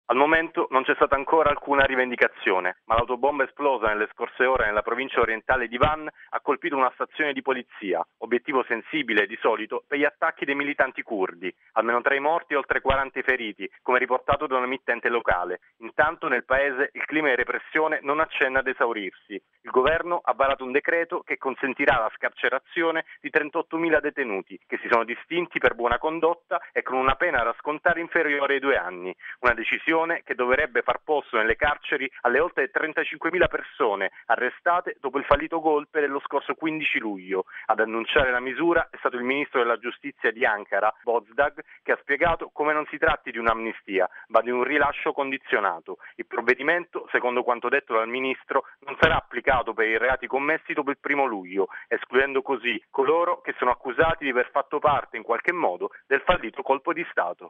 Al momento non c'è stata ancora alcuna rivendicazione, ma l'autobomba esplosa nelle scorse ore nella provincia orientale di Van ha colpito una stazione di polizia, obiettivo sensibile di solito per gli attacchi dei militanti curdi. Almeno 3 morti e oltre 40 feriti, come riportato da un emittente locale. Intanto nel paese il clima di repressione non accenna ad esaurirsi. Il governo ha varato un decreto che consentirà la scarcerazione di 38.000 detenuti, che si sono distinti per buona condotta e con una pena da scontare inferiore ai 2 anni. Una decisione che dovrebbe far posto nelle carceri alle oltre 35.000 persone arrestate dopo il fallito golpe dello scorso 15 luglio. Ad annunciare la misura è stato il ministro della giustizia di Ankara, Bozdag, che ha spiegato come non si tratti di un'amnistia, ma di un rilascio condizionato. Il provvedimento, secondo quanto detto dal ministro, non sarà applicato per i reati commessi dopo il 1° luglio, escludendo così coloro che sono accusati di aver fatto parte in qualche modo del fallito colpo di Stato.